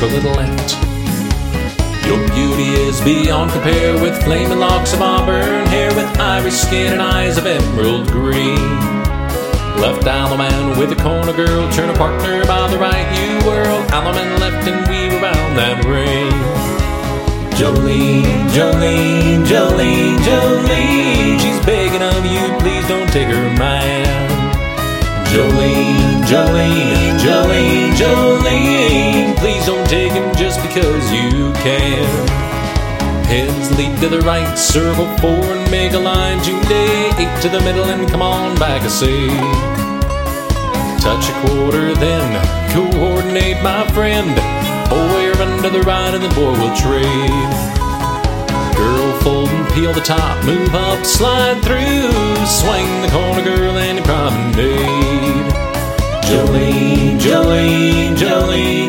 circle to the left. Your beauty is beyond compare, with flaming locks of auburn hair, with Irish skin and eyes of emerald green. Left Alaman with a corner girl, turn a partner by the right you whirl. Alaman left and we were bound that ring. Jolene, Jolene, Jolene, Jolene, she's begging of you, please don't take her man. Jolene, Jolene, Jolene, Jolene, please don't take him just because you can. Heads lead to the right, circle 4 and make a line. June day, 8 to the middle and come on back, I say. Touch a quarter then, coordinate my friend. Boy, run to the right and the boy will trade. Girl, fold and peel the top, move up, slide through. Swing the corner, girl, and promenade. Jolene, Jolene, Jolene,